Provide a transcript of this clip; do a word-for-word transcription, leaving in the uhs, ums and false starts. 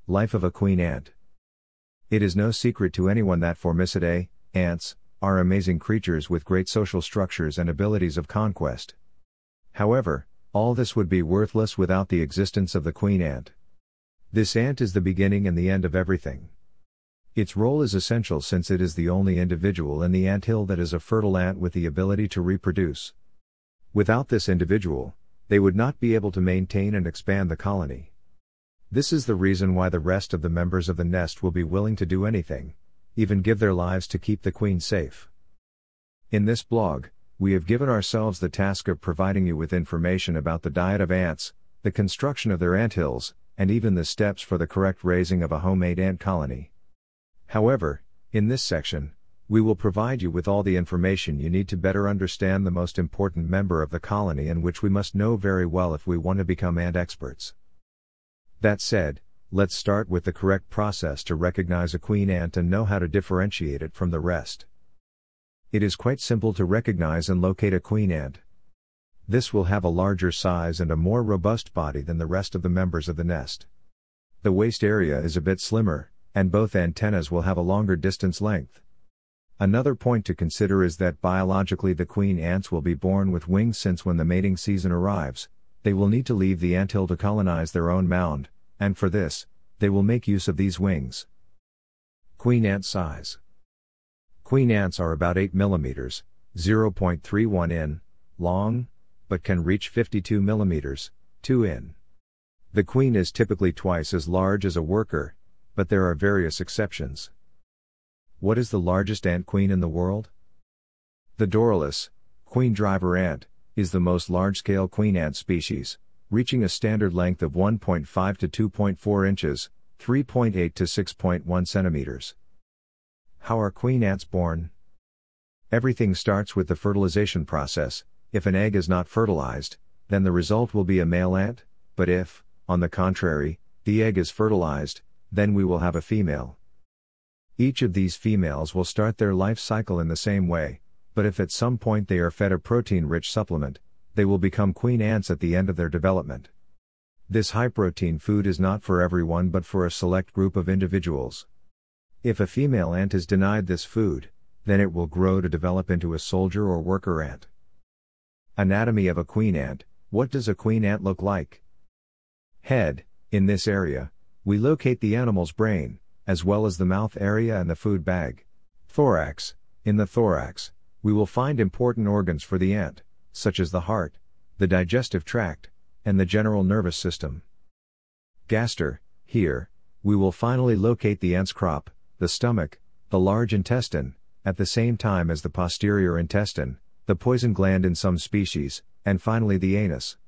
Life of a queen ant. It is no secret to anyone that Formicidae, ants, are amazing creatures with great social structures and abilities of conquest. However, all this would be worthless without the existence of the queen ant. This ant is the beginning and the end of everything. Its role is essential since it is the only individual in the anthill that is a fertile ant with the ability to reproduce. Without this individual, they would not be able to maintain and expand the colony. This is the reason why the rest of the members of the nest will be willing to do anything, even give their lives to keep the queen safe. In this blog, we have given ourselves the task of providing you with information about the diet of ants, the construction of their anthills, and even the steps for the correct raising of a homemade ant colony. However, in this section, we will provide you with all the information you need to better understand the most important member of the colony and which we must know very well if we want to become ant experts. That said, let's start with the correct process to recognize a queen ant and know how to differentiate it from the rest. It is quite simple to recognize and locate a queen ant. This will have a larger size and a more robust body than the rest of the members of the nest. The waist area is a bit slimmer, and both antennas will have a longer distance length. Another point to consider is that biologically the queen ants will be born with wings, since when the mating season arrives, they will need to leave the anthill to colonize their own mound, and for this, they will make use of these wings. Queen ant size. Queen ants are about eight millimeters, zero point three one in, long, but can reach fifty-two millimeters, two in. The queen is typically twice as large as a worker, but there are various exceptions. What is the largest ant queen in the world? The Doralus, queen driver ant, is the most large-scale queen ant species, reaching a standard length of one point five to two point four inches, three point eight to six point one centimeters. How are queen ants born? Everything starts with the fertilization process. If an egg is not fertilized, then the result will be a male ant, but if, on the contrary, the egg is fertilized, then we will have a female. Each of these females will start their life cycle in the same way, but if at some point they are fed a protein-rich supplement, they will become queen ants at the end of their development. This high-protein food is not for everyone but for a select group of individuals. If a female ant is denied this food, then it will grow to develop into a soldier or worker ant. Anatomy of a queen ant. What does a queen ant look like? Head. In this area, we locate the animal's brain, as well as the mouth area and the food bag. Thorax. In the thorax, we will find important organs for the ant, such as the heart, the digestive tract, and the general nervous system. Gaster. Here, we will finally locate the ant's crop, the stomach, the large intestine, at the same time as the posterior intestine, the poison gland in some species, and finally the anus.